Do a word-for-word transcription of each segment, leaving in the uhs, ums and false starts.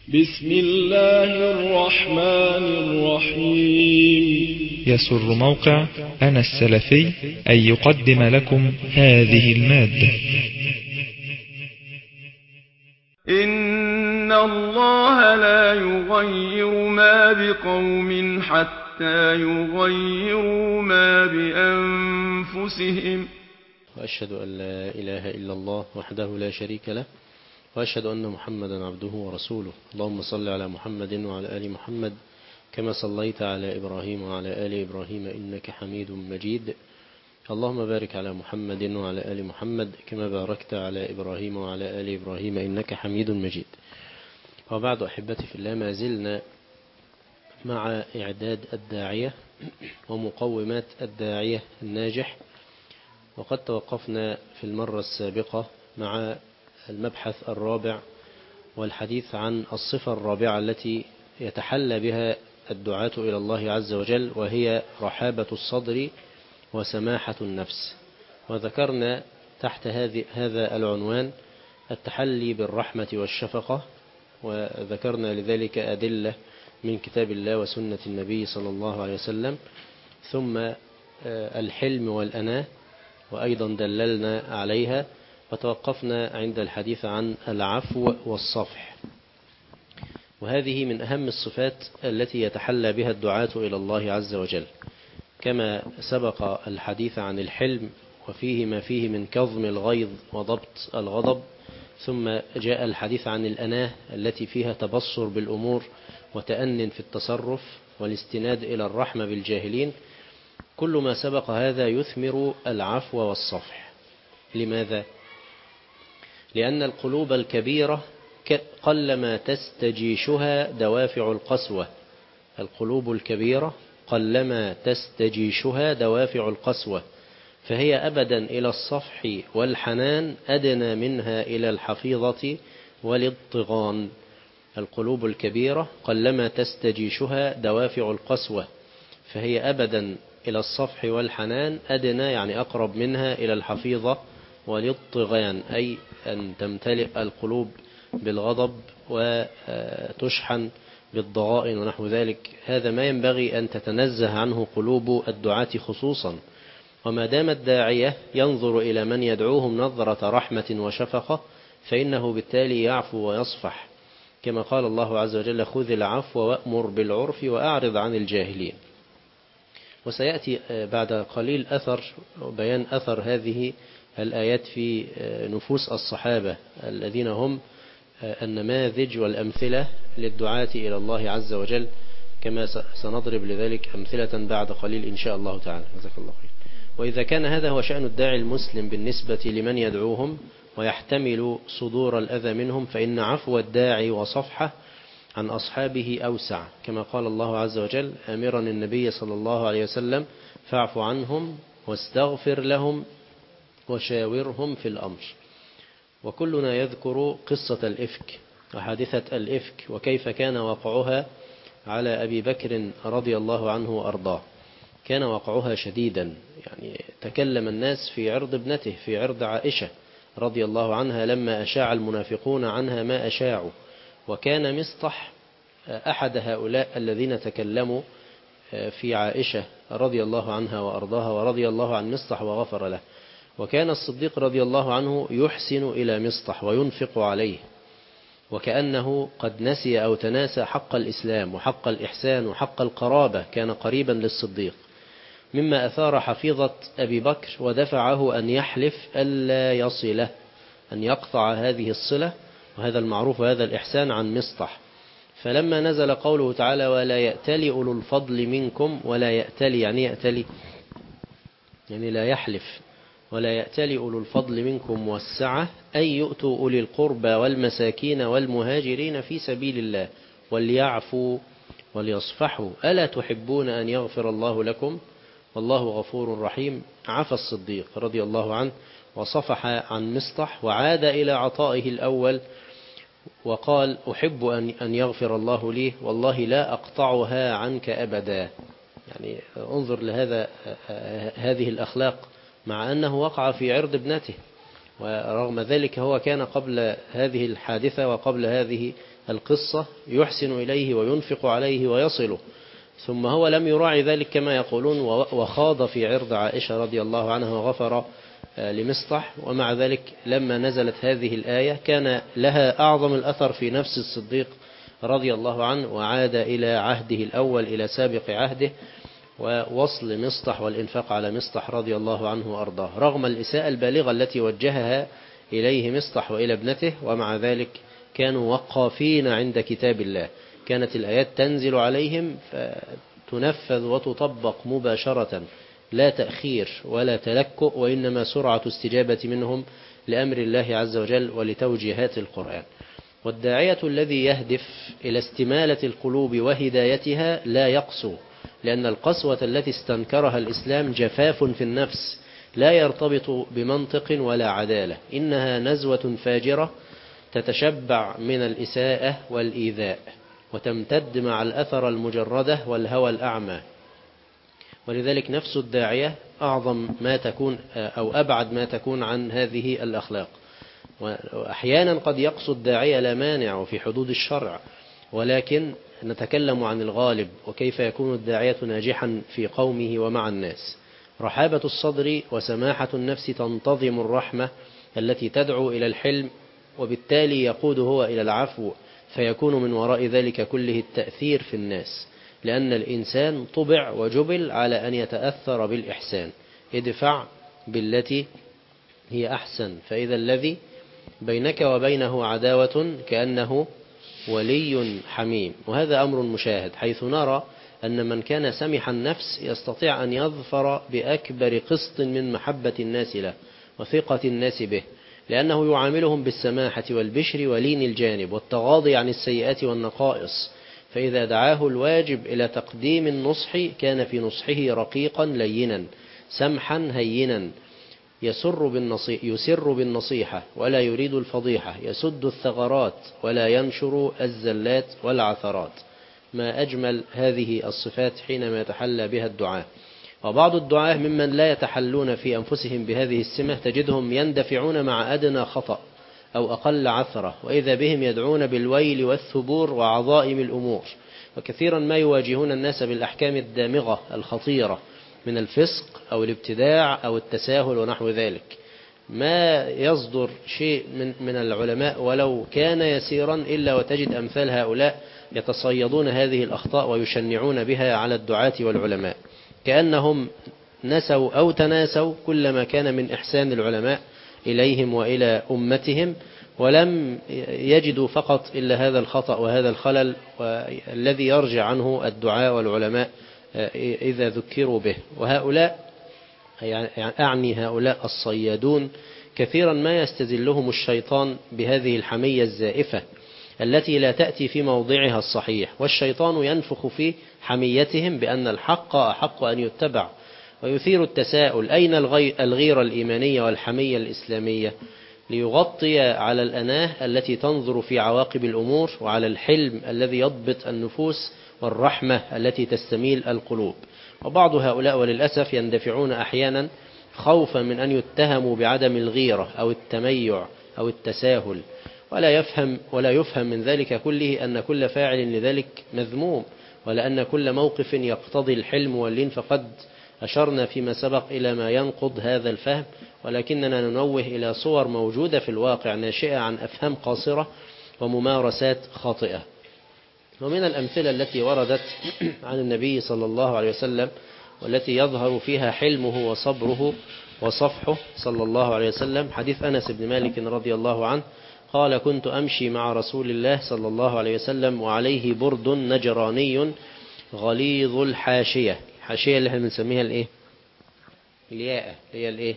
بسم الله الرحمن الرحيم. يسر موقع أنا السلفي أن يقدم لكم هذه المادة. إن الله لا يغير ما بقوم حتى يغيروا ما بأنفسهم. وأشهد أن لا إله إلا الله وحده لا شريك له، وأشهد أن محمدا عبده ورسوله. اللهم صل على محمد وعلى آل محمد كما صليت على إبراهيم وعلى آل إبراهيم إنك حميد مجيد. اللهم بارك على محمد وعلى آل محمد كما باركت على إبراهيم وعلى آل إبراهيم إنك حميد مجيد. وبعد أحبتي في الله، ما زلنا مع إعداد الداعية ومقومات الداعية الناجح، وقد توقفنا في المرة السابقة مع المبحث الرابع والحديث عن الصفة الرابعة التي يتحلى بها الدعاة إلى الله عز وجل، وهي رحابة الصدر وسماحة النفس. وذكرنا تحت هذا العنوان التحلي بالرحمة والشفقة، وذكرنا لذلك أدلة من كتاب الله وسنة النبي صلى الله عليه وسلم، ثم الحلم والأناة وأيضا دللنا عليها، وتوقفنا عند الحديث عن العفو والصفح. وهذه من أهم الصفات التي يتحلى بها الدعاة إلى الله عز وجل، كما سبق الحديث عن الحلم وفيه ما فيه من كظم الغيظ وضبط الغضب، ثم جاء الحديث عن الأناة التي فيها تبصر بالأمور وتأن في التصرف والاستناد إلى الرحمة بالجاهلين. كل ما سبق هذا يثمر العفو والصفح. لماذا؟ لأن القلوب الكبيرة قلما تستجيشها دوافع القسوة. القلوب الكبيرة قلما تستجيشها دوافع القسوة، فهي أبدا إلى الصفح والحنان أدنى منها إلى الحفيظة والاضطغان. القلوب الكبيرة قلما تستجيشها دوافع القسوة، فهي أبدا إلى الصفح والحنان أدنى، يعني أقرب منها إلى الحفيظة والاضطغان، أي أن تمتلئ القلوب بالغضب وتشحن بالضغائن ونحو ذلك. هذا ما ينبغي أن تتنزه عنه قلوب الدعاة خصوصا. وما دام الداعية ينظر إلى من يدعوهم نظرة رحمة وشفقة، فإنه بالتالي يعفو ويصفح، كما قال الله عز وجل: خذ العفو وأمر بالعرف وأعرض عن الجاهلين. وسيأتي بعد قليل أثر بيان أثر هذه الآيات في نفوس الصحابة الذين هم النماذج والأمثلة للدعاة إلى الله عز وجل، كما سنضرب لذلك أمثلة بعد قليل إن شاء الله تعالى. جزاك الله خير. وإذا كان هذا هو شأن الداعي المسلم بالنسبة لمن يدعوهم ويحتمل صدور الأذى منهم، فإن عفو الداعي وصفحه عن أصحابه أوسع، كما قال الله عز وجل آمرا النبي صلى الله عليه وسلم: فاعف عنهم واستغفر لهم وشاورهم في الأمر. وكلنا يذكر قصة الإفك وحادثة الإفك وكيف كان وقعها على أبي بكر رضي الله عنه وأرضاه. كان وقعها شديدا، يعني تكلم الناس في عرض ابنته، في عرض عائشة رضي الله عنها، لما أشاع المنافقون عنها ما أشاعوا. وكان مصطح أحد هؤلاء الذين تكلموا في عائشة رضي الله عنها وأرضاها، ورضي الله عن مصطح وغفر له. وكان الصديق رضي الله عنه يحسن إلى مصطح وينفق عليه، وكأنه قد نسي أو تناسى حق الإسلام وحق الإحسان وحق القرابة. كان قريبا للصديق، مما أثار حفيظة أبي بكر ودفعه أن يحلف ألا يصله، أن يقطع هذه الصلة وهذا المعروف وهذا الإحسان عن مصطح. فلما نزل قوله تعالى: ولا يأتلي أولو الفضل منكم، ولا يأتلي يعني يأتلي يعني لا يحلف، ولا يأتلي أولو الفضل منكم والسعة أن يؤتوا أولي القربى والمساكين والمهاجرين في سبيل الله وليعفوا وليصفحوا ألا تحبون أن يغفر الله لكم والله غفور رحيم. عفى الصديق رضي الله عنه وصفح عن مصطح وعاد إلى عطائه الأول، وقال: أحب أن يغفر الله لي والله لا أقطعها عنك أبدا. يعني انظر لهذا هذه الأخلاق، مع أنه وقع في عرض ابنته، ورغم ذلك هو كان قبل هذه الحادثة وقبل هذه القصة يحسن إليه وينفق عليه ويصله، ثم هو لم يراعي ذلك كما يقولون وخاض في عرض عائشة رضي الله عنها وغفر لمصطح. ومع ذلك لما نزلت هذه الآية كان لها أعظم الأثر في نفس الصديق رضي الله عنه، وعاد إلى عهده الأول، إلى سابق عهده، ووصل مصطح والإنفاق على مصطح رضي الله عنه وأرضاه، رغم الإساءة البالغة التي وجهها إليه مصطح وإلى ابنته. ومع ذلك كانوا وقافين عند كتاب الله، كانت الآيات تنزل عليهم فتنفذ وتطبق مباشرة، لا تأخير ولا تلكؤ، وإنما سرعة استجابة منهم لأمر الله عز وجل ولتوجيهات القرآن. والداعية الذي يهدف إلى استمالة القلوب وهدايتها لا يقسو، لأن القسوة التي استنكرها الإسلام جفاف في النفس لا يرتبط بمنطق ولا عدالة، إنها نزوة فاجرة تتشبع من الإساءة والإيذاء، وتمتد مع الأثر المجردة والهوى الأعمى. ولذلك نفس الداعية أعظم ما تكون أو أبعد ما تكون عن هذه الأخلاق. وأحيانا قد يقصد الداعية لا مانع وفي حدود الشرع، ولكن نتكلم عن الغالب وكيف يكون الداعية ناجحا في قومه ومع الناس. رحابة الصدر وسماحة النفس تنتظم الرحمة التي تدعو إلى الحلم، وبالتالي يقود هو إلى العفو، فيكون من وراء ذلك كله التأثير في الناس، لأن الإنسان طبع وجبل على أن يتأثر بالإحسان. ادفع بالتي هي أحسن فإذا الذي بينك وبينه عداوة كأنه ولي حميم. وهذا أمر مشاهد، حيث نرى أن من كان سمح النفس يستطيع أن يظفر بأكبر قسط من محبة الناس له وثقة الناس به، لأنه يعاملهم بالسماحة والبشر ولين الجانب والتغاضي عن السيئات والنقائص. فإذا دعاه الواجب إلى تقديم النصح كان في نصحه رقيقا لينا سمحا هينا، يسر بالنصيحة, يسر بالنصيحة ولا يريد الفضيحة، يسد الثغرات ولا ينشر الزلات والعثرات. ما أجمل هذه الصفات حينما يتحلى بها الدعاة. وبعض الدعاة ممن لا يتحلون في أنفسهم بهذه السمة تجدهم يندفعون مع أدنى خطأ أو أقل عثرة، وإذا بهم يدعون بالويل والثبور وعظائم الأمور. وكثيرا ما يواجهون الناس بالأحكام الدامغة الخطيرة من الفسق أو الابتداع أو التساهل ونحو ذلك. ما يصدر شيء من, من العلماء ولو كان يسيرا إلا وتجد أمثال هؤلاء يتصيدون هذه الأخطاء ويشنعون بها على الدعاة والعلماء، كأنهم نسوا أو تناسوا كل ما كان من إحسان العلماء إليهم وإلى أمتهم، ولم يجدوا فقط إلا هذا الخطأ وهذا الخلل الذي يرجع عنه الدعاء والعلماء إذا ذكروا به. وهؤلاء يعني أعني هؤلاء الصيادون كثيرا ما يستزلهم الشيطان بهذه الحمية الزائفة التي لا تأتي في موضعها الصحيح، والشيطان ينفخ في حميتهم بأن الحق أحق أن يتبع، ويثير التساؤل أين الغيرة الإيمانية والحمية الإسلامية، ليغطي على الأناه التي تنظر في عواقب الأمور، وعلى الحلم الذي يضبط النفوس، والرحمة التي تستميل القلوب. وبعض هؤلاء وللأسف يندفعون أحيانا خوفا من أن يتهموا بعدم الغيرة أو التميع أو التساهل، ولا يفهم ولا يفهم من ذلك كله أن كل فاعل لذلك مذموم، ولا أن كل موقف يقتضي الحلم واللين، فقد أشرنا فيما سبق إلى ما ينقض هذا الفهم، ولكننا ننوه إلى صور موجودة في الواقع ناشئة عن أفهام قاصرة وممارسات خاطئة. ومن الأمثلة التي وردت عن النبي صلى الله عليه وسلم والتي يظهر فيها حلمه وصبره وصفحه صلى الله عليه وسلم حديث أنس بن مالك رضي الله عنه قال: كنت أمشي مع رسول الله صلى الله عليه وسلم وعليه برد نجراني غليظ الحاشية. الحاشية اللي احنا بنسميها الايه؟ الياء، هي الايه؟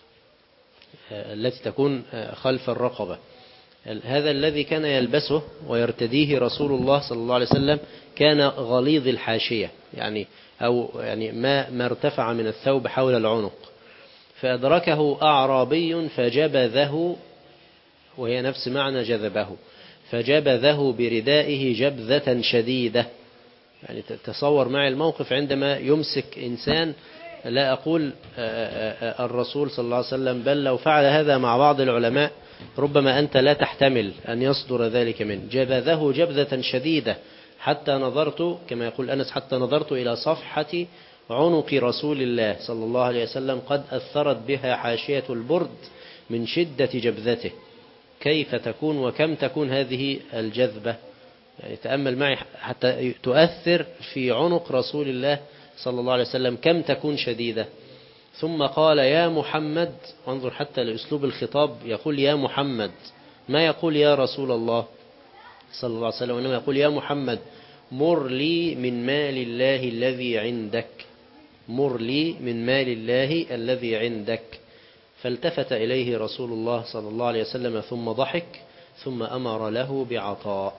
التي تكون خلف الرقبة. هذا الذي كان يلبسه ويرتديه رسول الله صلى الله عليه وسلم كان غليظ الحاشية، يعني أو يعني ما ما ارتفع من الثوب حول العنق. فأدركه أعرابي فجبذه، وهي نفس معنى جذبه، فجبذه بردائه جبذة شديدة. يعني تصور معي الموقف عندما يمسك إنسان، لا أقول الرسول صلى الله عليه وسلم، بل لو فعل هذا مع بعض العلماء ربما أنت لا تحتمل أن يصدر ذلك منه. جبذه جبذة شديدة حتى نظرت، كما يقول أنس، حتى نظرت إلى صفحة عنق رسول الله صلى الله عليه وسلم قد أثرت بها حاشية البرد من شدة جبذته. كيف تكون وكم تكون هذه الجذبة؟ يعني تأمل معي حتى تؤثر في عنق رسول الله صلى الله عليه وسلم كم تكون شديدة. ثم قال يا محمد، وانظر حتى لأسلوب الخطاب، يقول يا محمد، ما يقول يا رسول الله صلى الله عليه وسلم، وإنما يقول يا محمد مر لي من مال الله الذي عندك، مر لي من مال الله الذي عندك. فالتفت إليه رسول الله صلى الله عليه وسلم ثم ضحك ثم أمر له بعطاء.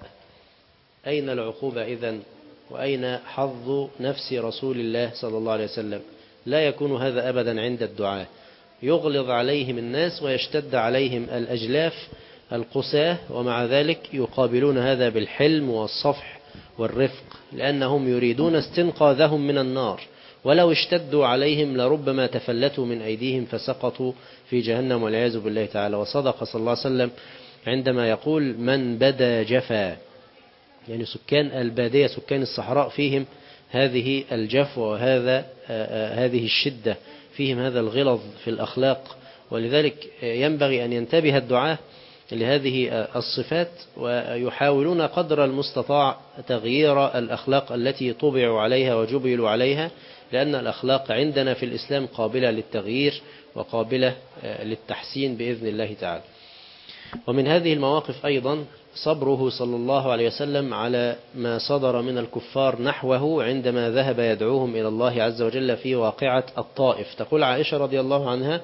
أين العقوبة إذن؟ وأين حظ نفس رسول الله صلى الله عليه وسلم؟ لا يكون هذا أبدا عند الدعاء. يغلظ عليهم الناس ويشتد عليهم الأجلاف القساة، ومع ذلك يقابلون هذا بالحلم والصفح والرفق، لأنهم يريدون استنقاذهم من النار، ولو اشتدوا عليهم لربما تفلتوا من أيديهم فسقطوا في جهنم والعياذ بالله تعالى. وصدق صلى الله عليه وسلم عندما يقول من بدا جفا، يعني سكان البادية سكان الصحراء فيهم هذه الجفوة وهذا هذه الشدة، فيهم هذا الغلظ في الأخلاق. ولذلك ينبغي أن ينتبه الدعاة لهذه الصفات، ويحاولون قدر المستطاع تغيير الأخلاق التي طبعوا عليها وجبلوا عليها، لأن الأخلاق عندنا في الإسلام قابلة للتغيير وقابلة للتحسين بإذن الله تعالى. ومن هذه المواقف أيضا صبره صلى الله عليه وسلم على ما صدر من الكفار نحوه عندما ذهب يدعوهم إلى الله عز وجل في واقعة الطائف. تقول عائشة رضي الله عنها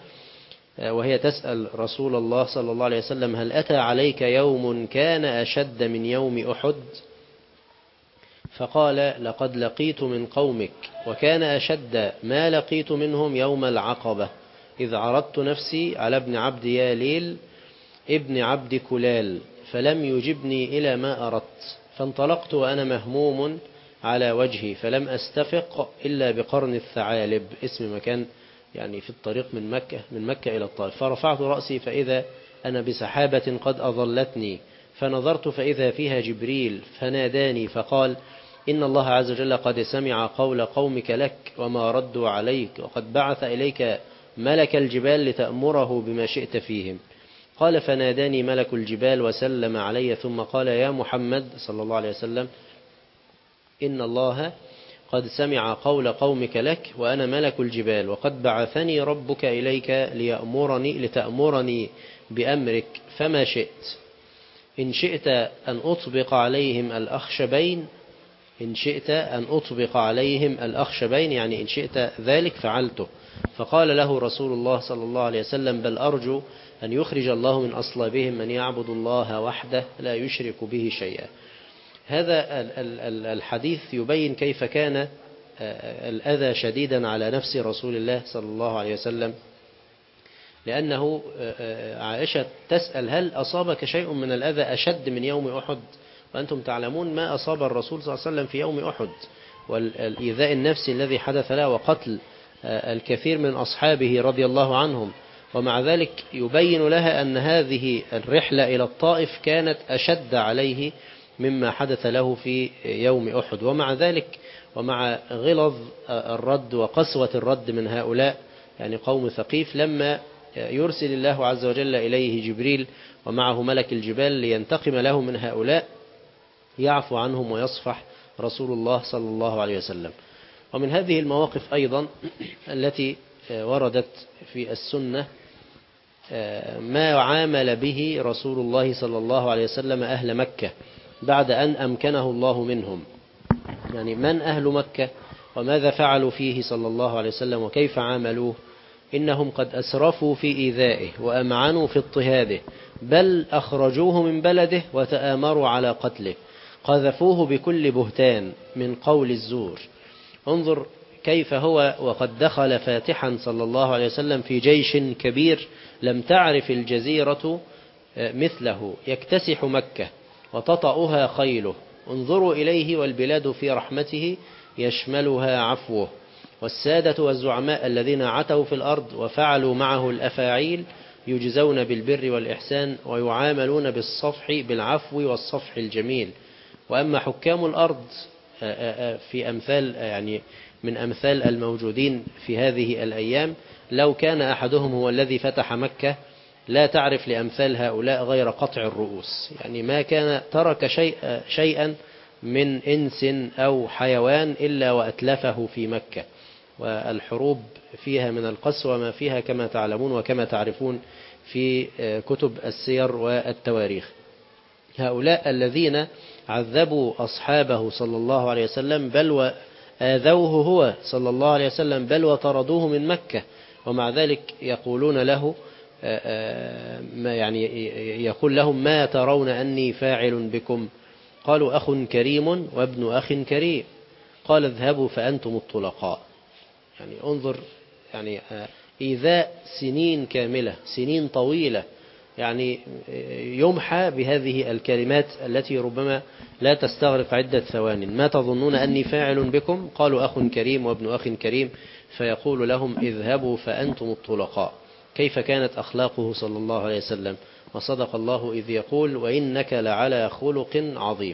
وهي تسأل رسول الله صلى الله عليه وسلم هل أتى عليك يوم كان أشد من يوم أحد؟ فقال لقد لقيت من قومك وكان أشد ما لقيت منهم يوم العقبة إذ عرضت نفسي على ابن عبد ياليل ابن عبد كلال فلم يجبني إلى ما أردت، فانطلقت وأنا مهموم على وجهي فلم أستفق إلا بقرن الثعالب، اسم مكان يعني في الطريق من مكة من مكة إلى الطائف. فرفعت رأسي فإذا أنا بسحابة قد أظلتني، فنظرت فإذا فيها جبريل فناداني فقال إن الله عز وجل قد سمع قول قومك لك وما ردوا عليك، وقد بعث إليك ملك الجبال لتأمره بما شئت فيهم. قال فناداني ملك الجبال وسلم علي ثم قال يا محمد صلى الله عليه وسلم إن الله قد سمع قول قومك لك وأنا ملك الجبال، وقد بعثني ربك إليك ليأمرني لتأمرني بأمرك فما شئت، إن شئت أن أطبق عليهم الأخشبين إن شئت أن أطبق عليهم الأخشبين يعني إن شئت ذلك فعلته. فقال له رسول الله صلى الله عليه وسلم بل أرجو أن يخرج الله من أصلابهم من يعبد الله وحده لا يشرك به شيئا. هذا الحديث يبين كيف كان الأذى شديدا على نفس رسول الله صلى الله عليه وسلم، لأنه عائشة تسأل هل أصابك شيء من الأذى أشد من يوم أحد؟ وأنتم تعلمون ما أصاب الرسول صلى الله عليه وسلم في يوم أحد، والإيذاء النفسي الذي حدث له وقتل الكثير من أصحابه رضي الله عنهم. ومع ذلك يبين لها أن هذه الرحلة إلى الطائف كانت أشد عليه مما حدث له في يوم أحد. ومع ذلك ومع غلظ الرد وقسوة الرد من هؤلاء يعني قوم ثقيف، لما يرسل الله عز وجل إليه جبريل ومعه ملك الجبال لينتقم له من هؤلاء يعفو عنهم ويصفح رسول الله صلى الله عليه وسلم. ومن هذه المواقف أيضا التي وردت في السنة ما عامل به رسول الله صلى الله عليه وسلم أهل مكة بعد أن أمكنه الله منهم. يعني من أهل مكة وماذا فعلوا فيه صلى الله عليه وسلم وكيف عاملوه؟ إنهم قد أسرفوا في إيذائه وأمعنوا في اضطهاده، بل أخرجوه من بلده وتآمروا على قتله، قذفوه بكل بهتان من قول الزور. انظر كيف هو وقد دخل فاتحا صلى الله عليه وسلم في جيش كبير لم تعرف الجزيرة مثله يكتسح مكة وتطأها خيله. انظروا إليه والبلاد في رحمته يشملها عفوه، والسادة والزعماء الذين عتوا في الأرض وفعلوا معه الأفاعيل يجزون بالبر والإحسان ويعاملون بالصفح بالعفو والصفح الجميل. وأما حكام الأرض في أمثال يعني من أمثال الموجودين في هذه الأيام، لو كان أحدهم هو الذي فتح مكة لا تعرف لأمثال هؤلاء غير قطع الرؤوس، يعني ما كان ترك شيء شيئا من إنس أو حيوان إلا وأتلفه في مكة. والحروب فيها من القسوة ما فيها كما تعلمون وكما تعرفون في كتب السير والتواريخ. هؤلاء الذين عذبوا أصحابه صلى الله عليه وسلم بل وآذوه هو صلى الله عليه وسلم بل وطردوه من مكة، ومع ذلك يقولون له يعني يقول لهم ما ترون أني فاعل بكم؟ قالوا أخ كريم وابن أخ كريم. قال اذهبوا فأنتم الطلقاء. يعني انظر، يعني إيذاء سنين كاملة، سنين طويلة، يعني يمحى بهذه الكلمات التي ربما لا تستغرق عدة ثوان. ما تظنون أني فاعل بكم؟ قالوا أخ كريم وابن أخ كريم. فيقول لهم اذهبوا فأنتم الطلقاء. كيف كانت أخلاقه صلى الله عليه وسلم؟ وصدق الله إذ يقول وإنك لعلى خلق عظيم.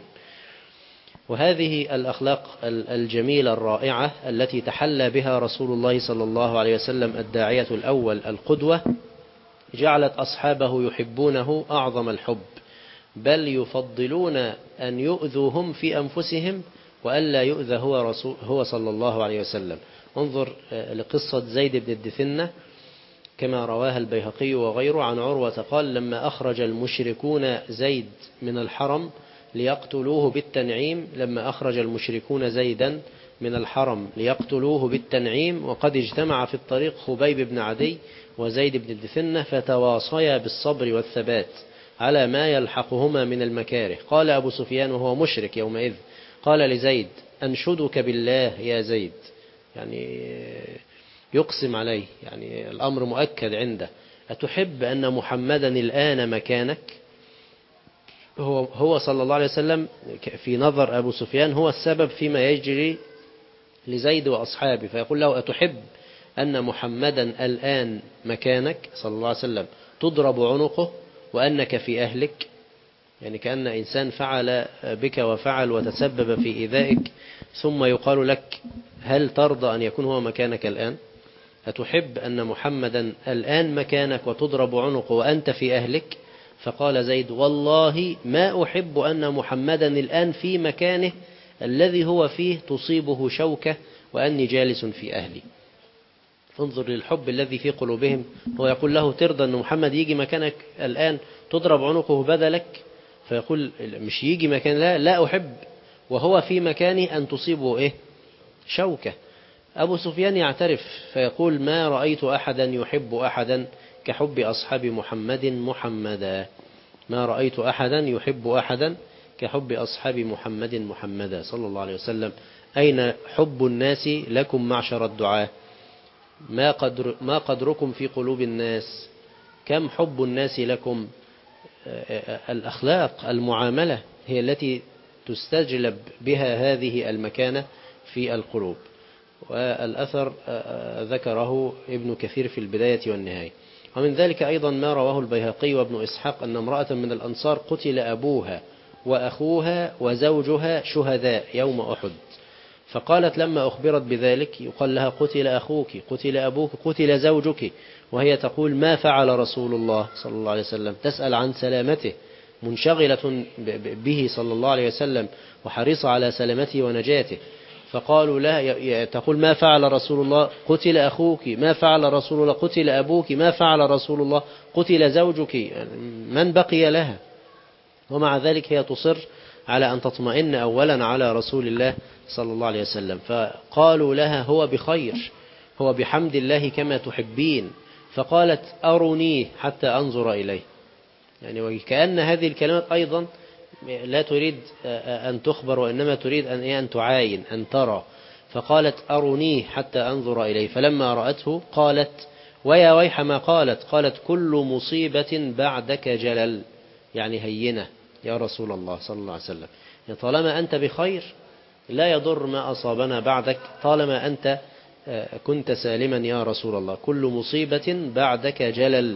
وهذه الأخلاق الجميلة الرائعة التي تحلى بها رسول الله صلى الله عليه وسلم الداعية الأول القدوة جعلت أصحابه يحبونه أعظم الحب، بل يفضلون أن يؤذوهم في أنفسهم وألا يؤذى هو, رسول هو صلى الله عليه وسلم. انظر لقصة زيد بن الدثنة كما رواها البيهقي وغيره عن عروة قال لما أخرج المشركون زيد من الحرم ليقتلوه بالتنعيم لما أخرج المشركون زيدا من الحرم ليقتلوه بالتنعيم وقد اجتمع في الطريق خبيب بن عدي وزيد بن الدثنة فتواصيا بالصبر والثبات على ما يلحقهما من المكاره. قال أبو سفيان وهو مشرك يومئذ قال لزيد أنشدك بالله يا زيد، يعني يقسم عليه، يعني الأمر مؤكد عنده، أتحب أن محمدا الآن مكانك؟ هو, هو صلى الله عليه وسلم في نظر أبو سفيان هو السبب فيما يجري لزيد وأصحابه، فيقول له أتحب أن محمدا الآن مكانك صلى الله عليه وسلم تضرب عنقه وأنك في أهلك؟ يعني كأن إنسان فعل بك وفعل وتسبب في إيذائك ثم يقال لك هل ترضى أن يكون هو مكانك الآن؟ أتحب أن محمدا الآن مكانك وتضرب عنقه وأنت في أهلك؟ فقال زيد والله ما أحب أن محمدا الآن في مكانه الذي هو فيه تصيبه شوكة وأني جالس في أهلي. انظر للحب الذي في قلوبهم. هو يقول له ترضى أن محمد يجي مكانك الآن تضرب عنقه بدلك؟ فيقول مش يجي مكان، لا لا أحب وهو في مكاني أن تصيبه إيه؟ شوكة. أبو سفيان يعترف فيقول ما رأيت أحدا يحب أحدا كحب أصحاب محمد محمدا. ما رأيت أحدا يحب أحدا كحب أصحاب محمد محمدا صلى الله عليه وسلم. أين حب الناس لكم معشر الدعاة؟ ما قدر ما قدركم في قلوب الناس؟ كم حب الناس لكم؟ الأخلاق المعاملة هي التي تستجلب بها هذه المكانة في القلوب. والأثر ذكره ابن كثير في البداية والنهاية. ومن ذلك أيضا ما رواه البيهقي وابن إسحاق أن امرأة من الأنصار قتل أبوها وأخوها وزوجها شهداء يوم أحد، فقالت لما أخبرت بذلك يقال لها قتل أخوك قتل أبوك قتل زوجك، وهي تقول ما فعل رسول الله صلى الله عليه وسلم، تسأل عن سلامته منشغلة به صلى الله عليه وسلم وحريصة على سلامته ونجاته. فقالوا لا، تقول ما فعل رسول الله قتل أخوك، ما فعل رسول الله قتل أبوك، ما فعل رسول الله قتل زوجك، من بقي لها؟ ومع ذلك هي تصر على أن تطمئن أولا على رسول الله صلى الله عليه وسلم. فقالوا لها هو بخير، هو بحمد الله كما تحبين. فقالت أرونيه حتى أنظر إليه. يعني وكأن هذه الكلمات أيضا لا تريد أن تخبر وإنما تريد أن أن تعاين أن ترى. فقالت أرونيه حتى أنظر إليه. فلما رأته قالت ويا ويح ما قالت، قالت كل مصيبة بعدك جلل، يعني هينة يا رسول الله صلى الله عليه وسلم، يعني طالما أنت بخير لا يضر ما أصابنا بعدك طالما أنت كنت سالما يا رسول الله. كل مصيبة بعدك جلل،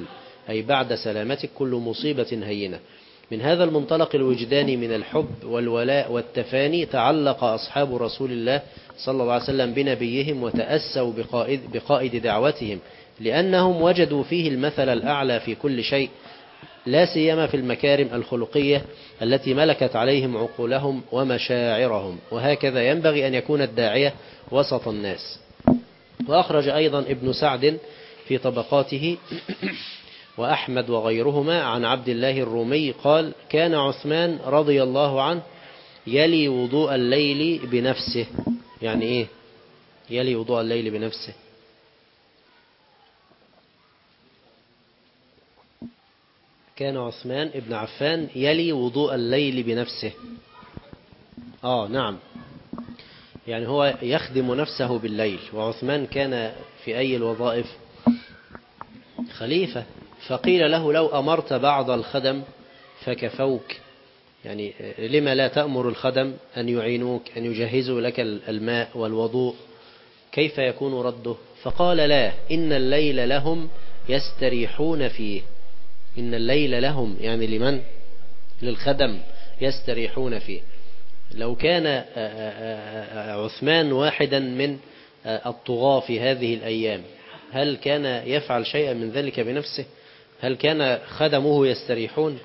أي بعد سلامتك كل مصيبة هينة. من هذا المنطلق الوجداني من الحب والولاء والتفاني تعلق أصحاب رسول الله صلى الله عليه وسلم بنبيهم وتأسوا بقائد, بقائد دعوتهم، لأنهم وجدوا فيه المثل الأعلى في كل شيء، لا سيما في المكارم الخلقية التي ملكت عليهم عقولهم ومشاعرهم. وهكذا ينبغي أن يكون الداعية وسط الناس. وأخرج أيضا ابن سعد في طبقاته وأحمد وغيرهما عن عبد الله الرومي قال: كان عثمان رضي الله عنه يلي وضوء الليل بنفسه. يعني إيه يلي وضوء الليل بنفسه؟ كان عثمان ابن عفان يلي وضوء الليل بنفسه. آه نعم، يعني هو يخدم نفسه بالليل. وعثمان كان في أي الوظائف؟ خليفة. فقيل له: لو أمرت بعض الخدم فكفوك، يعني لما لا تأمر الخدم أن يعينوك، أن يجهزوا لك الماء والوضوء؟ كيف يكون رده؟ فقال: لا، إن الليل لهم يستريحون فيه. إن الليل لهم يعني لمن؟ للخدم يستريحون فيه. لو كان عثمان واحدا من الطغاة في هذه الأيام، هل كان يفعل شيئا من ذلك بنفسه؟ هل كان خدمه يستريحون؟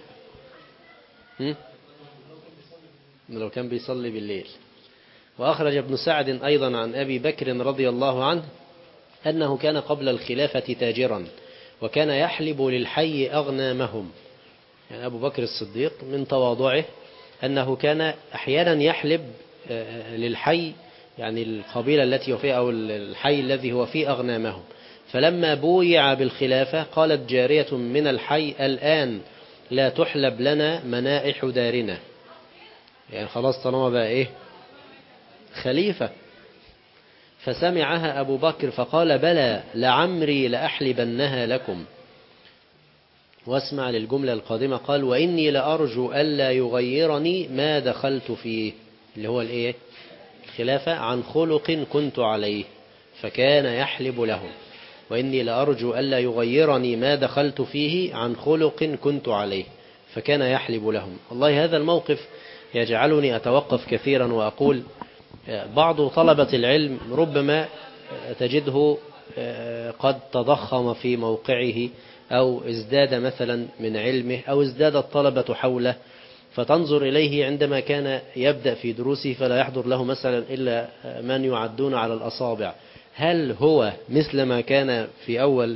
لو كان بيصلي بالليل. وأخرج ابن سعد أيضا عن أبي بكر رضي الله عنه أنه كان قبل الخلافة تاجرا، وكان يحلب للحي أغنامهم. يعني أبو بكر الصديق من تواضعه أنه كان أحيانا يحلب للحي، يعني القبيلة التي هو فيها أو الحي الذي هو فيه أغنامهم. فلما بويع بالخلافة قالت جارية من الحي: الآن لا تحلب لنا منائح دارنا. يعني خلاص طالما بقى إيه خليفة. فسمعها أبو بكر فقال: بلى لعمري لأحلبنها لكم. واسمع للجملة القادمة، قال: وإني لأرجو ألا يغيرني ما دخلت فيه، اللي هو الإيه الخلافة، عن خلق كنت عليه. فكان يحلب لهم. وإني لأرجو ألا يغيرني ما دخلت فيه عن خلق كنت عليه. فكان يحلب لهم. والله هذا الموقف يجعلني أتوقف كثيرا وأقول: بعض طلبة العلم ربما تجده قد تضخم في موقعه، أو ازداد مثلا من علمه، أو ازداد الطلبة حوله، فتنظر إليه عندما كان يبدأ في دروسه فلا يحضر له مثلا إلا من يعدون على الأصابع. هل هو مثل ما كان في أول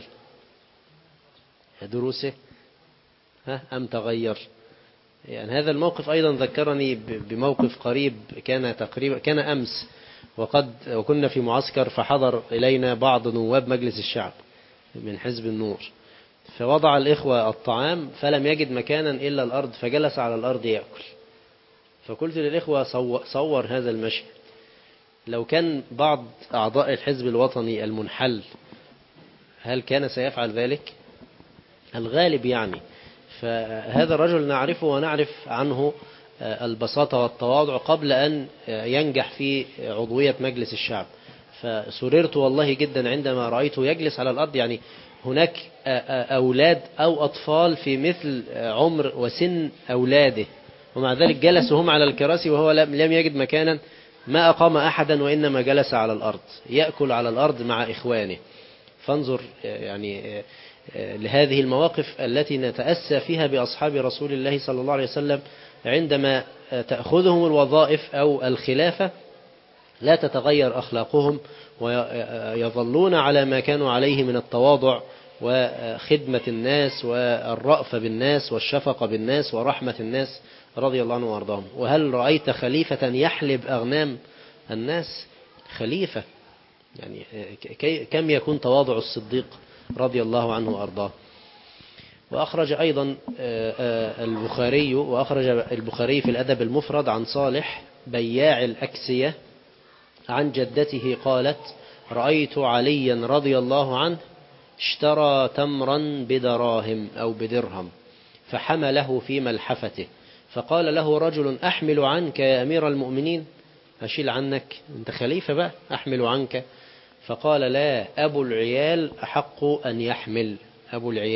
دروسه أم تغير؟ يعني هذا الموقف أيضا ذكرني بموقف قريب كان تقريبا كان أمس، وقد وكنا في معسكر فحضر إلينا بعض نواب مجلس الشعب من حزب النور، فوضع الإخوة الطعام فلم يجد مكانا إلا الأرض، فجلس على الأرض يأكل. فقلت للإخوة: صور هذا المشهد، لو كان بعض أعضاء الحزب الوطني المنحل هل كان سيفعل ذلك؟ الغالب يعني. فهذا الرجل نعرفه ونعرف عنه البساطة والتواضع قبل أن ينجح في عضوية مجلس الشعب. فسررت والله جدا عندما رأيته يجلس على الأرض. يعني هناك أولاد أو أطفال في مثل عمر وسن أولاده، ومع ذلك جلسوا هم على الكراسي وهو لم يجد مكانا، ما أقام أحدا وإنما جلس على الأرض يأكل على الأرض مع إخوانه. فانظر يعني لهذه المواقف التي نتأسى فيها بأصحاب رسول الله صلى الله عليه وسلم، عندما تأخذهم الوظائف أو الخلافة لا تتغير أخلاقهم، ويظلون على ما كانوا عليه من التواضع وخدمة الناس والرأفة بالناس والشفقة بالناس ورحمة الناس رضي الله عنه وارضاهم. وهل رأيت خليفة يحلب أغنام الناس؟ خليفة يعني كم يكون تواضع الصديق رضي الله عنه وأرضاه. وأخرج أيضا البخاري وأخرج البخاري في الأدب المفرد عن صالح بياع الأكسية عن جدته قالت: رأيت عليا رضي الله عنه اشترى تمرا بدراهم أو بدرهم فحمله في ملحفته، فقال له رجل: أحمل عنك يا أمير المؤمنين؟ أشيل عنك أنت خليفة بقى، أحمل عنك؟ فقال: لا، أبو العيال أحق أن يحمل. أبو العيال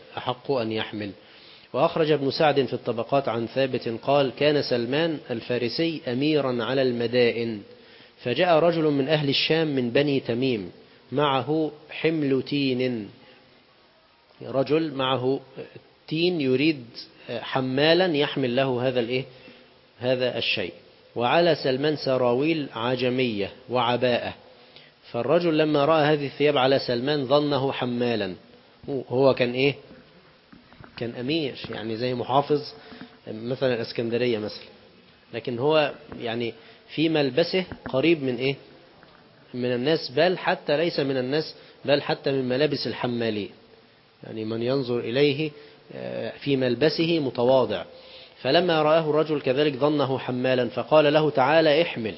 أحق أن يحمل. وأخرج ابن سعد في الطبقات عن ثابت قال كان سلمان الفارسي أميرا على المدائن، فجاء رجل من أهل الشام من بني تميم معه حمل تين، رجل معه تين يريد حمالا يحمل له هذا الإيه هذا الشيء، وعلى سلمان سراويل عجمية وعباءة. فالرجل لما رأى هذه الثياب على سلمان ظنه حمالا، هو كان إيه كان أمير، يعني زي محافظ مثلا الإسكندرية مثلا، لكن هو يعني في ملبسه قريب من إيه من الناس، بل حتى ليس من الناس بل حتى من ملابس الحمالين، يعني من ينظر إليه في ملبسه متواضع. فلما رآه الرجل كذلك ظنه حمالا، فقال له تعالى احمل،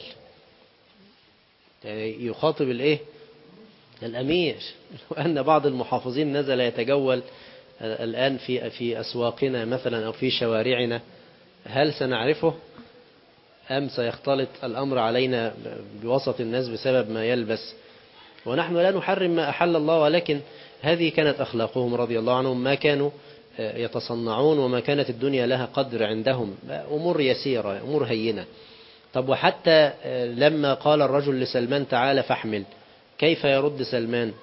يعني يخاطب الإيه الأمير. وأن بعض المحافظين نزل يتجول الآن في في أسواقنا مثلا أو في شوارعنا، هل سنعرفه أم سيختلط الأمر علينا بوسط الناس بسبب ما يلبس؟ ونحن لا نحرم ما أحل الله، ولكن هذه كانت أخلاقهم رضي الله عنهم، ما كانوا يتصنعون وما كانت الدنيا لها قدر عندهم، أمور يسيرة أمور هينة. طب وحتى لما قال الرجل لسلمان تعالى فاحمل، كيف يرد سلمان؟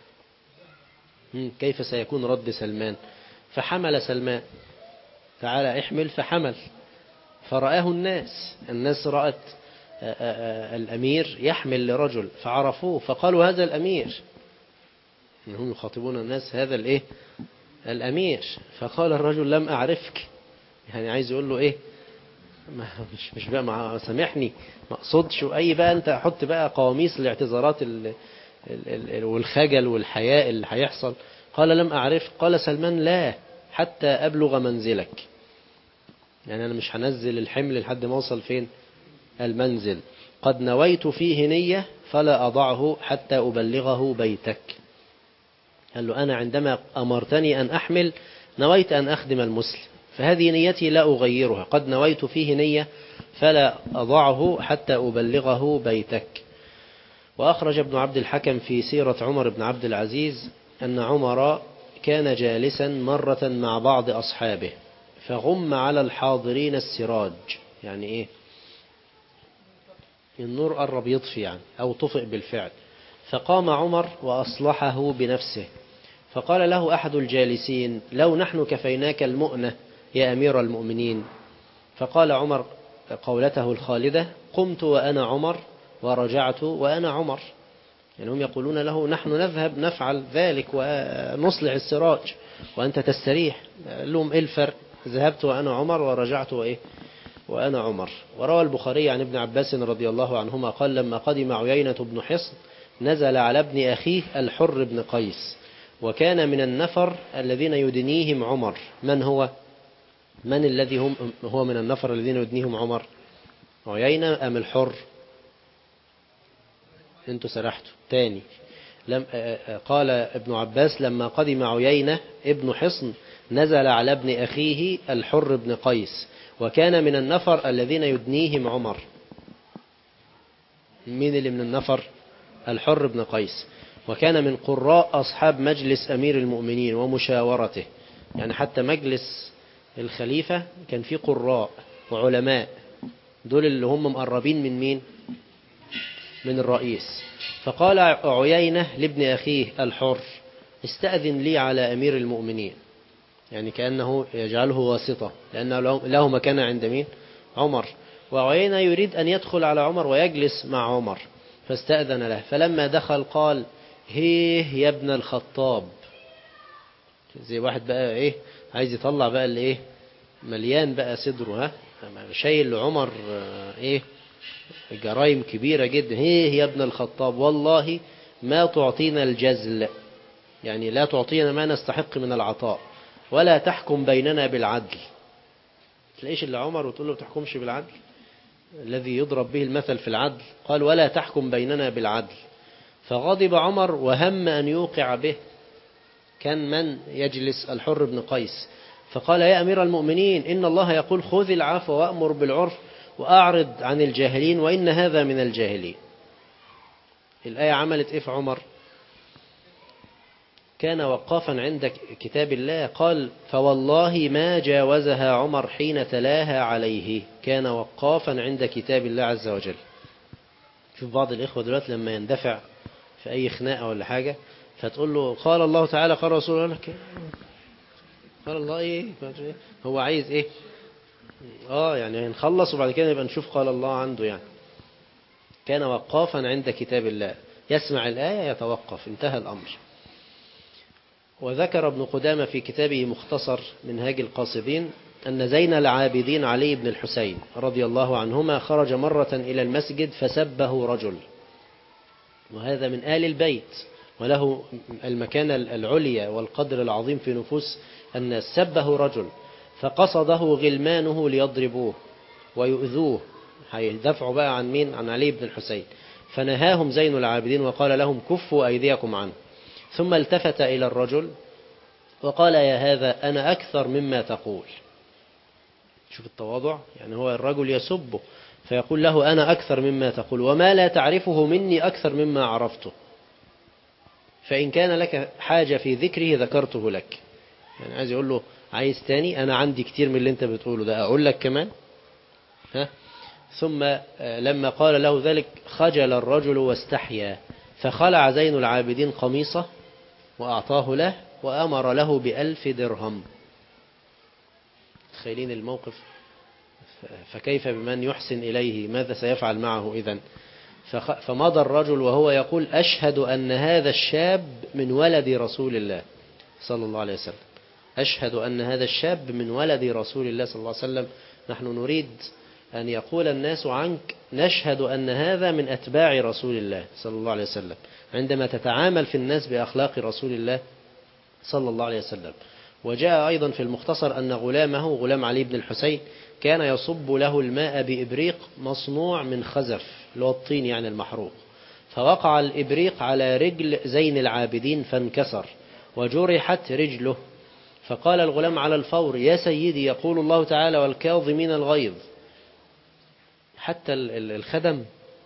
كيف سيكون رد سلمان؟ فحمل سلمان، تعالى احمل فحمل، فرآه الناس الناس رأت الأمير يحمل لرجل فعرفوه فقالوا هذا الأمير، إنهم يخاطبون الناس هذا الإيه الأمير. فقال الرجل لم أعرفك، يعني عايز يقول له إيه مش مش بقى مع سامحني ما اقصدش، أي بقى أنت حط بقى قواميس الاعتذارات ال والخجل والحياء اللي هيحصل. قال لم أعرف. قال سلمان لا حتى أبلغ منزلك، يعني أنا مش هنزل الحمل لحد ما أوصل فين المنزل، قد نويت فيه نية فلا أضعه حتى أبلغه بيتك. قال له أنا عندما أمرتني أن أحمل نويت أن أخدم المسلم، فهذه نيتي لا أغيرها، قد نويت فيه نية فلا أضعه حتى أبلغه بيتك. وأخرج ابن عبد الحكم في سيرة عمر بن عبد العزيز أن عمر كان جالسا مرة مع بعض أصحابه فغم على الحاضرين السراج، يعني إيه النور قرب يطفي يعني أو طفئ بالفعل، فقام عمر وأصلحه بنفسه، فقال له أحد الجالسين لو نحن كفيناك المؤنة يا أمير المؤمنين. فقال عمر قولته الخالدة قمت وأنا عمر ورجعت وأنا عمر، يعني هم يقولون له نحن نذهب نفعل ذلك ونصلح السراج وأنت تستريح، قال لهم إيه الفرق؟ ذهبت وأنا عمر ورجعت وإيه وأنا عمر. وروى البخاري عن ابن عباس رضي الله عنهما قال لما قدم عيينة بن حصن نزل على ابن أخيه الحر بن قيس، وكان من النفر الذين يدنيهم عمر. من هو من الذي هم هو من النفر الذين يدنيهم عمر؟ عيينة أم الحر؟ انتوا سرحتوا تاني. لم قال ابن عباس لما قدم عيينة ابن حصن نزل على ابن أخيه الحر بن قيس، وكان من النفر الذين يدنيهم عمر. مين اللي من النفر؟ الحر بن قيس، وكان من قراء أصحاب مجلس أمير المؤمنين ومشاورته، يعني حتى مجلس الخليفة كان فيه قراء وعلماء، دول اللي هم مقربين من مين؟ من الرئيس. فقال عيينة لابن أخيه الحر استأذن لي على أمير المؤمنين، يعني كأنه يجعله واسطة لأنه له مكان عند مين؟ عمر. وعيينة يريد أن يدخل على عمر ويجلس مع عمر، فاستأذن له. فلما دخل قال هيه يا ابن الخطاب، زي واحد بقى ايه عايز يطلع بقى اللي ايه مليان بقى صدره، ها شايل لعمر ايه جرائم كبيرة جدا. هيه يا ابن الخطاب والله ما تعطينا الجزل، يعني لا تعطينا ما نستحق من العطاء، ولا تحكم بيننا بالعدل. تلاقيش إلا عمر وتقول له تحكمش بالعدل، الذي يضرب به المثل في العدل. قال ولا تحكم بيننا بالعدل. فغضب عمر وهم أن يوقع به. كان من يجلس الحر بن قيس، فقال يا أمير المؤمنين إن الله يقول خذ العفو وأمر بالعرف وأعرض عن الجاهلين وإن هذا من الجاهلين. الآية عملت إيه في عمر؟ كان وقافا عند كتاب الله. قال فوالله ما جاوزها عمر حين تلاها عليه، كان وقافا عند كتاب الله عز وجل. شوف بعض الإخوة دلوقتي لما يندفع في أي خناقة ولا حاجة فتقول له قال الله تعالى قال رسول الله، قال الله إيه هو عايز إيه؟ آه يعني نخلص وبعد كده نبقى نشوف قال الله عنده. يعني كان وقافا عند كتاب الله، يسمع الآية يتوقف، انتهى الأمر. وذكر ابن قدامة في كتابه مختصر منهاج القاصدين أن زين العابدين علي بن الحسين رضي الله عنهما خرج مرة إلى المسجد فسبه رجل، وهذا من آل البيت وله المكانة العليا والقدر العظيم في نفوس الناس. سبه رجل فقصده غلمانه ليضربوه ويؤذوه، هيدفعوا بقى عن مين؟ عن علي بن الحسين. فنهاهم زين العابدين وقال لهم كفوا أيديكم عنه، ثم التفت إلى الرجل وقال يا هذا أنا أكثر مما تقول. شوف التواضع، يعني هو الرجل يسبه فيقول له أنا أكثر مما تقول، وما لا تعرفه مني أكثر مما عرفته، فإن كان لك حاجة في ذكره ذكرته لك. يعني عايز يقول له عايز تاني، أنا عندي كتير من اللي أنت بتقوله ده أقول لك كمان. ها؟ ثم لما قال له ذلك خجل الرجل واستحيا، فخلع زين العابدين قميصه وأعطاه له وأمر له بألف درهم. تخيلين الموقف، فكيف بمن يحسن إليه، ماذا سيفعل معه إذن؟ فمضى الرجل وهو يقول أشهد أن هذا الشاب من ولد رسول الله صلى الله عليه وسلم، أشهد أن هذا الشاب من ولد رسول الله صلى الله عليه وسلم. نحن نريد أن يقول الناس عنك نشهد أن هذا من أتباع رسول الله صلى الله عليه وسلم، عندما تتعامل في الناس بأخلاق رسول الله صلى الله عليه وسلم. وجاء أيضا في المختصر أن غلامه غلام علي بن الحسين كان يصب له الماء بإبريق مصنوع من خزف، اللي هو الطين يعني المحروق، فوقع الإبريق على رجل زين العابدين فانكسر وجرحت رجله. فقال الغلام على الفور يا سيدي يقول الله تعالى والكاظمين الغيظ. حتى الخدم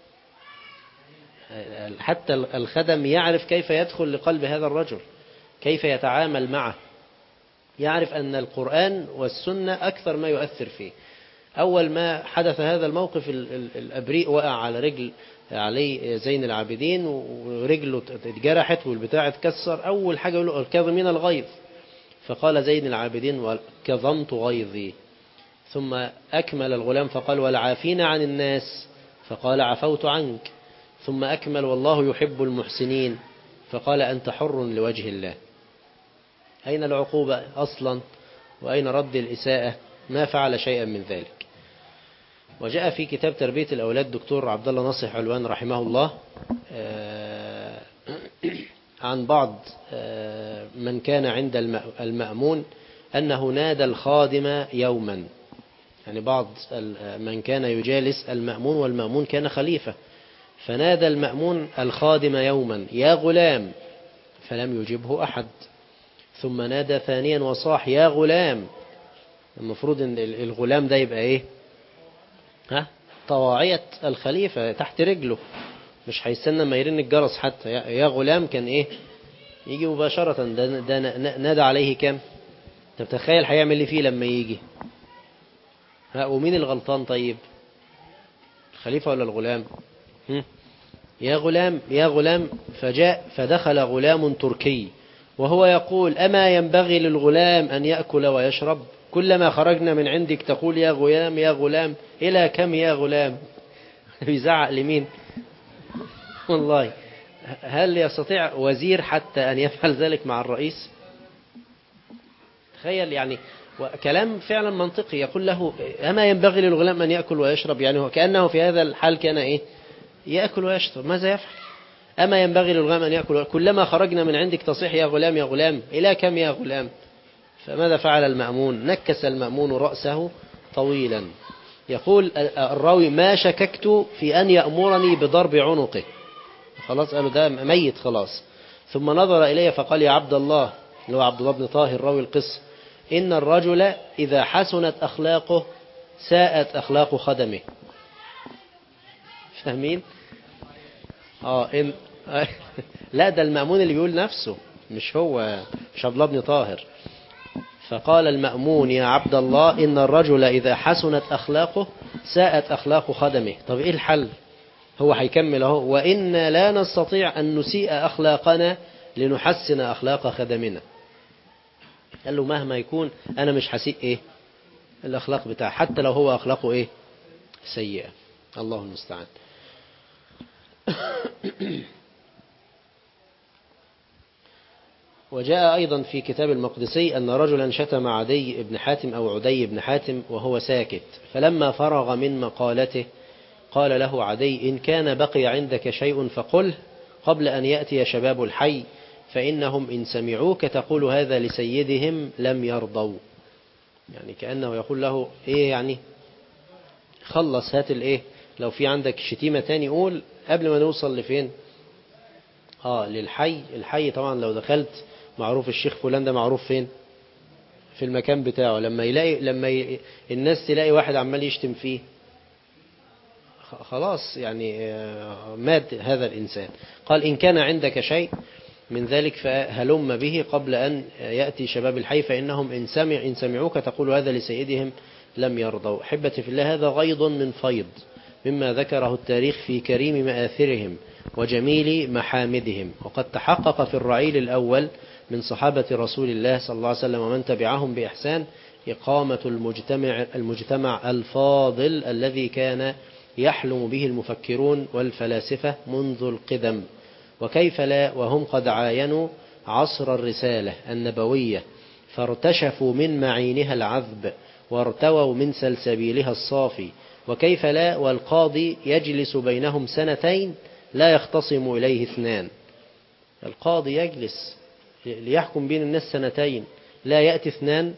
حتى الخدم يعرف كيف يدخل لقلب هذا الرجل، كيف يتعامل معه، يعرف أن القرآن والسنة أكثر ما يؤثر فيه. أول ما حدث هذا الموقف الأبريق وقع على رجل علي زين العابدين ورجله اتجرحت والبتاع اتكسر، أول حاجة يقول له الكاظمين الغيظ، فقال زين العابدين وكظمت غيظي. ثم أكمل الغلام فقال والعافين عن الناس، فقال عفوت عنك. ثم أكمل والله يحب المحسنين، فقال أنت حر لوجه الله. أين العقوبة أصلا؟ وأين رد الإساءة؟ ما فعل شيئا من ذلك. وجاء في كتاب تربية الأولاد دكتور عبد الله ناصح علوان رحمه الله عن بعض من كان عند المأمون أنه نادى الخادم يوما، يعني بعض من كان يجالس المأمون والمأمون كان خليفة، فنادى المأمون الخادم يوما يا غلام، فلم يجبه أحد. ثم نادى ثانيا وصاح يا غلام، المفروض ان الغلام ده يبقى ايه؟ ها؟ طواعية الخليفة تحت رجله، مش هيستنى ما يرن الجرس حتى. يا غلام كان ايه؟ يجي مباشرة. ده, ده نادى عليه كام؟ انت بتخيل هيعمل لي فيه لما يجي؟ ها؟ ومين الغلطان طيب؟ الخليفة ولا الغلام؟ هم؟ يا غلام يا غلام. فجاء فدخل غلام تركي وهو يقول أما ينبغي للغلام أن يأكل ويشرب؟ كلما خرجنا من عندك تقول يا غلام يا غلام، إلى كم يا غلام؟ بيزعق لمين؟ والله هل يستطيع وزير حتى أن يفعل ذلك مع الرئيس؟ تخيل يعني، كلام فعلا منطقي. يقول له أما ينبغي للغلام أن يأكل ويشرب، يعني هو كأنه في هذا الحال كان إيه؟ يأكل ويشرب. ماذا يفعل؟ أما ينبغي للغلام أن يأكل، كلما خرجنا من عندك تصيح يا غلام يا غلام، إلى كم يا غلام؟ فماذا فعل المأمون؟ نكس المأمون رأسه طويلا. يقول الراوي ما شككت في أن يأمرني بضرب عنقه. خلاص قالوا ده ميت خلاص. ثم نظر إليه فقال يا عبد الله، اللي هو عبد الله بن طاهر راوي القصة، إن الرجل إذا حسنت أخلاقه ساءت أخلاق خدمه. فاهمين؟ آه إن لا ده المأمون اللي بيقول نفسه، مش هو مش عبد الله بن طاهر. فقال المأمون يا عبد الله إن الرجل إذا حسنت أخلاقه ساءت أخلاق خدمه. طب إيه الحل؟ هو هيكمل اهو وإنا لا نستطيع أن نسيء أخلاقنا لنحسن أخلاق خدمنا. قال له مهما يكون أنا مش هسيء إيه الأخلاق بتاعه حتى لو هو أخلاقه إيه سيئة. الله المستعان. وجاء أيضا في كتاب المقدسي أن رجلا شتم عدي بن حاتم أو عدي بن حاتم وهو ساكت، فلما فرغ من مقالته قال له عدي إن كان بقي عندك شيء فقل قبل أن يأتي شباب الحي، فإنهم إن سمعوك تقول هذا لسيدهم لم يرضوا. يعني كأنه يقول له إيه يعني خلص هات الإيه، لو في عندك شتيمة تاني قول قبل ما نوصل لفين. آه للحي. الحي طبعا لو دخلت معروف الشيخ فلان ده معروف فين في المكان بتاعه، لما يلاقي لما ي... الناس تلاقي واحد عمال يشتم فيه خلاص يعني مات هذا الإنسان. قال إن كان عندك شيء من ذلك فهلم به قبل أن يأتي شباب الحي، فإنهم إن, سمع إن سمعوك تقول هذا لسيدهم لم يرضوا. أحبتي في الله هذا غيض من فيض مما ذكره التاريخ في كريم مآثرهم وجميل محامدهم. وقد تحقق في الرعيل الأول من صحابة رسول الله صلى الله عليه وسلم ومن تبعهم بإحسان إقامة المجتمع, المجتمع الفاضل الذي كان يحلم به المفكرون والفلاسفة منذ القدم. وكيف لا وهم قد عاينوا عصر الرسالة النبوية فارتشفوا من معينها العذب وارتووا من سلسبيلها الصافي. وكيف لا والقاضي يجلس بينهم سنتين لا يختصم إليه اثنان. القاضي يجلس ليحكم بين الناس سنتين لا يأتي اثنان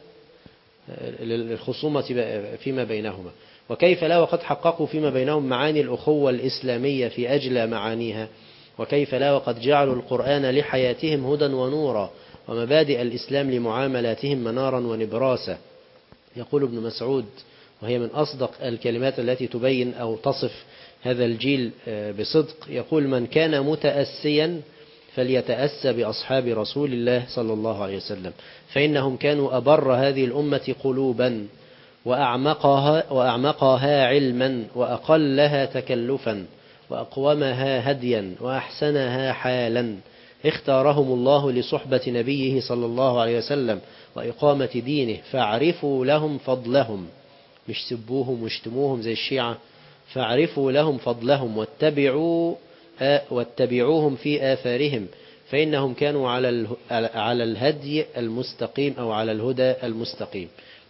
للخصومة فيما بينهما. وكيف لا وقد حققوا فيما بينهم معاني الأخوة الإسلامية في أجلى معانيها. وكيف لا وقد جعلوا القرآن لحياتهم هدى ونورا ومبادئ الإسلام لمعاملاتهم منارا ونبراسا. يقول ابن مسعود وهي من أصدق الكلمات التي تبين أو تصف هذا الجيل بصدق، يقول من كان متأسيا فليتأسى بأصحاب رسول الله صلى الله عليه وسلم فإنهم كانوا أبر هذه الأمة قلوبا وأعمقها, وأعمقها علما وأقلها تكلفا وأقومها هديا وأحسنها حالا. اختارهم الله لصحبة نبيه صلى الله عليه وسلم وإقامة دينه فاعرفوا لهم فضلهم، مش سبوهم واشتموهم زي الشيعة، فاعرفوا لهم فضلهم واتبعوا واتبعوهم في آثارهم فإنهم كانوا على على الهدي المستقيم أو على الهدى المستقيم.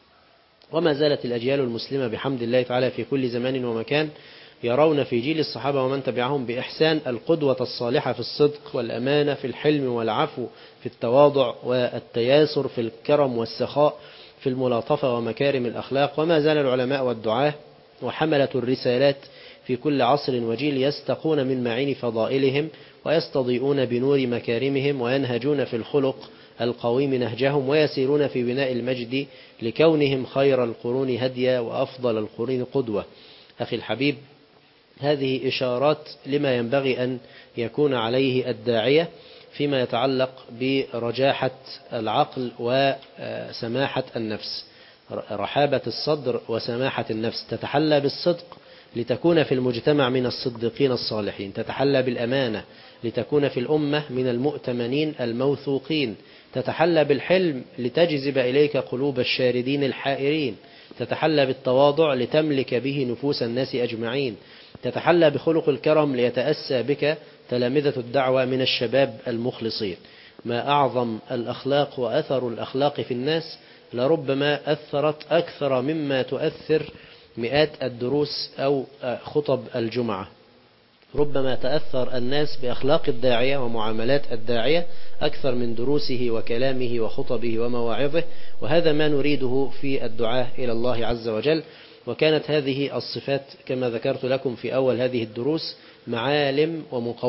وما زالت الأجيال المسلمة بحمد الله تعالى في كل زمان ومكان يرون في جيل الصحابة ومن تبعهم بإحسان القدوة الصالحة في الصدق والأمانة في الحلم والعفو في التواضع والتياسر في الكرم والسخاء في الملاطفة ومكارم الأخلاق. وما زال العلماء والدعاة وحملة الرسالات في كل عصر وجيل يستقون من معين فضائلهم ويستضيئون بنور مكارمهم وينهجون في الخلق القويم نهجهم ويسيرون في بناء المجد لكونهم خير القرون هديا وأفضل القرون قدوة. أخي الحبيب هذه إشارات لما ينبغي أن يكون عليه الداعية فيما يتعلق برجاحة العقل وسماحة النفس. رحابة الصدر وسماحة النفس، تتحلى بالصدق لتكون في المجتمع من الصديقين الصالحين، تتحلى بالأمانة لتكون في الأمة من المؤتمنين الموثوقين، تتحلى بالحلم لتجذب إليك قلوب الشاردين الحائرين، تتحلى بالتواضع لتملك به نفوس الناس أجمعين، تتحلى بخلق الكرم ليتأسى بك تلامذة الدعوة من الشباب المخلصين. ما أعظم الأخلاق وأثر الأخلاق في الناس لربما أثرت أكثر مما تؤثر مئات الدروس أو خطب الجمعة. ربما تأثر الناس بأخلاق الداعية ومعاملات الداعية أكثر من دروسه وكلامه وخطبه ومواعظه، وهذا ما نريده في الدعاء إلى الله عز وجل. وكانت هذه الصفات كما ذكرت لكم في أول هذه الدروس معالم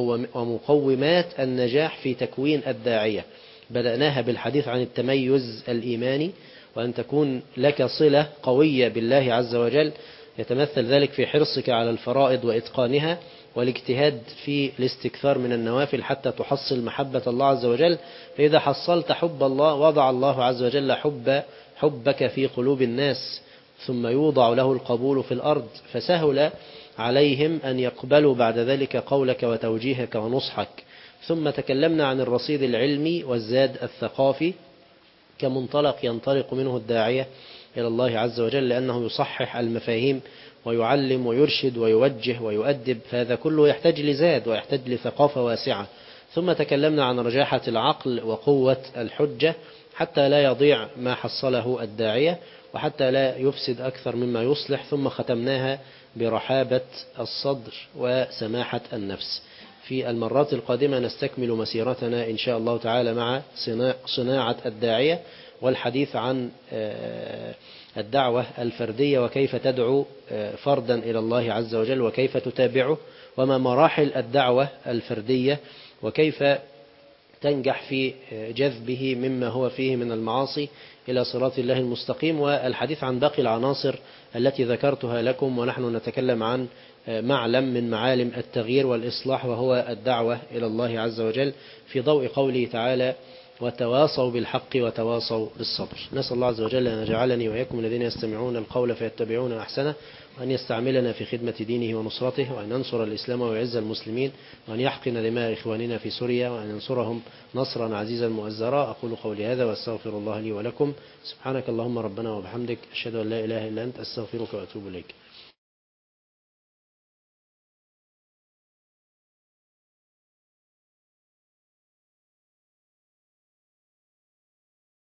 ومقومات النجاح في تكوين الداعية. بدأناها بالحديث عن التميز الإيماني وأن تكون لك صلة قوية بالله عز وجل، يتمثل ذلك في حرصك على الفرائض وإتقانها والاجتهاد في الاستكثار من النوافل حتى تحصل محبة الله عز وجل. فإذا حصلت حب الله وضع الله عز وجل حب حبك في قلوب الناس، ثم يوضع له القبول في الأرض، فسهل عليهم أن يقبلوا بعد ذلك قولك وتوجيهك ونصحك. ثم تكلمنا عن الرصيد العلمي والزاد الثقافي كمنطلق ينطلق منه الداعية إلى الله عز وجل، لأنه يصحح المفاهيم ويعلم ويرشد ويوجه ويؤدب، فهذا كله يحتاج لزاد ويحتاج لثقافة واسعة. ثم تكلمنا عن رجاحة العقل وقوة الحجة حتى لا يضيع ما حصله الداعية وحتى لا يفسد أكثر مما يصلح. ثم ختمناها برحابة الصدر وسماحة النفس. في المرات القادمة نستكمل مسيرتنا إن شاء الله تعالى مع صناعة الداعية والحديث عن الدعوة الفردية وكيف تدعو فردا إلى الله عز وجل وكيف تتابعه، وما مراحل الدعوة الفردية وكيف تنجح في جذبه مما هو فيه من المعاصي إلى صراط الله المستقيم، والحديث عن باقي العناصر التي ذكرتها لكم ونحن نتكلم عن معلم من معالم التغيير والإصلاح وهو الدعوة إلى الله عز وجل، في ضوء قوله تعالى وتواصوا بالحق وتواصوا بالصبر. نسأل الله عز وجل أن يجعلني وإياكم الذين يستمعون القول فيتبعون أحسنه، وأن يستعملنا في خدمة دينه ونصرته، وأن ينصر الإسلام ويعز المسلمين، وأن يحقن دماء إخواننا في سوريا، وأن ينصرهم نصرا عزيزا مؤزرا. أقول قولي هذا وأستغفر الله لي ولكم. سبحانك اللهم ربنا وبحمدك، أشهد أن لا إله إلا أنت، أستغفرك وأتوب إليك.